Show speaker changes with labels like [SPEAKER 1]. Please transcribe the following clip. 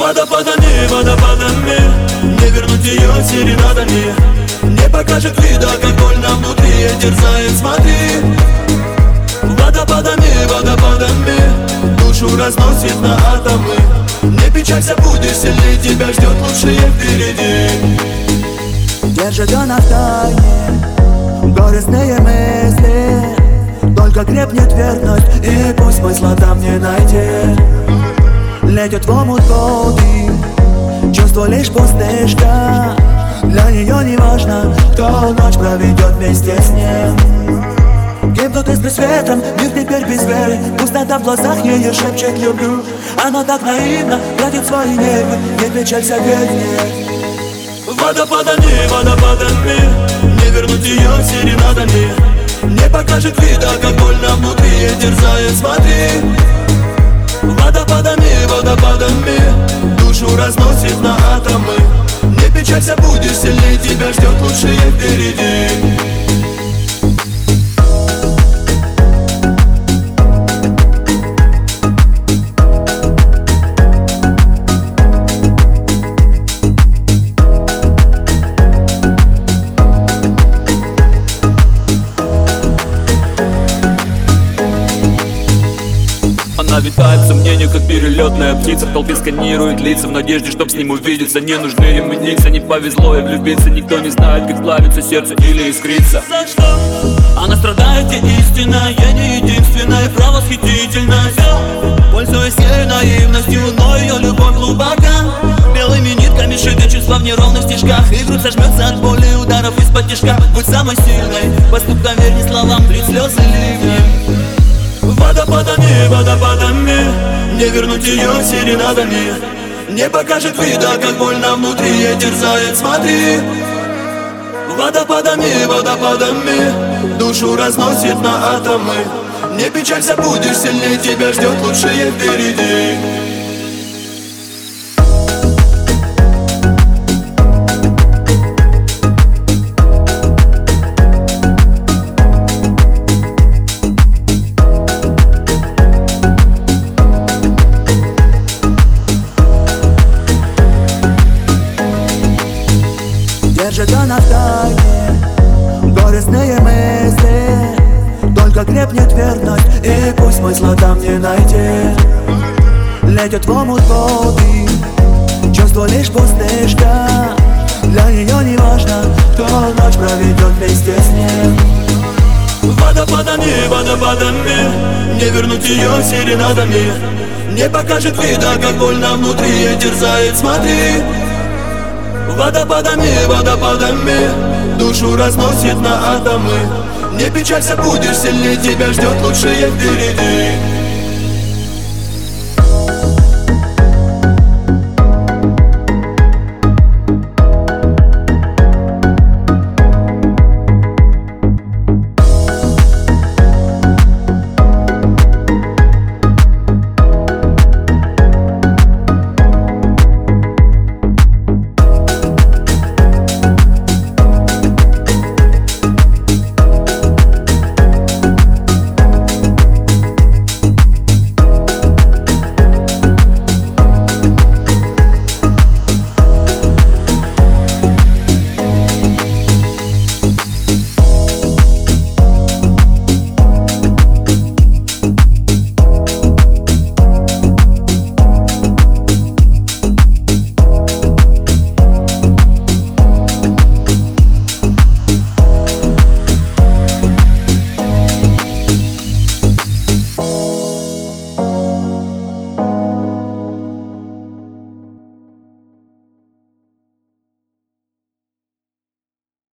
[SPEAKER 1] Водопадами, водопадами, не вернуть ее серенадами. Не покажет вида, как больно внутри терзает, смотри. Водопадами, водопадами, душу разносит на атомы. Не печалься, будешь сильнее, тебя ждет лучшее впереди.
[SPEAKER 2] Держит она в тайне горестные мысли, только крепнет верность, и пусть смысла там не найдет. Летит в омут годы, чувство лишь пустышка. Для нее не важно, кто ночь проведет вместе с ним. Гибнут искры с ветром, мир теперь без веры. Пустота в глазах ее шепчет люблю. Она так наивно тратит свои нервы, не печалься, ведь нет.
[SPEAKER 1] Водопадами, водопадами, не вернуть ее серенадами. Не покажет вида, как больно внутри терзает, смотри. Водопадами, водопадами, душу разносит на атомы. Не печалься, будешь сильнее, тебя ждет лучшее впереди.
[SPEAKER 3] Она витает в сомнениях, как перелетная птица. В толпе сканирует лица в надежде, чтоб с ним увидеться. Не нужны им никса, не повезло и влюбиться. Никто не знает, как плавится сердце или искрится.
[SPEAKER 1] За что? Она страдает, и истина, я не единственная, правосхитительность. Пользуясь ей наивностью, но ее любовь глубока. Белыми нитками шиты чувства в неровных стежках, и грудь сожмется от боли ударов из-под тишка. Будь самой сильной, поступкам верь, не словам, трить слезы ливнем. Водопадами, водопадами, не вернуть ее серенадами. Не покажет вида, как больно внутри терзает, смотри. Водопадами, водопадами, душу разносит на атомы. Не печалься, будешь сильнее, тебя ждет лучшее впереди.
[SPEAKER 2] Держит она в тайне горестные мысли, только крепнет верность, и пусть смысла там не найдет. Летит в омут воды, чувство лишь пустышка. Для нее не важно, кто ночь проведет вместе с ним.
[SPEAKER 1] Водопадами, водопадами, не вернуть ее серенадами. Не покажет вида, как больно внутри терзает, смотри. Водопадами, водопадами, душу разносит на атомы. Не печалься, будешь сильнее, тебя ждет лучшее впереди.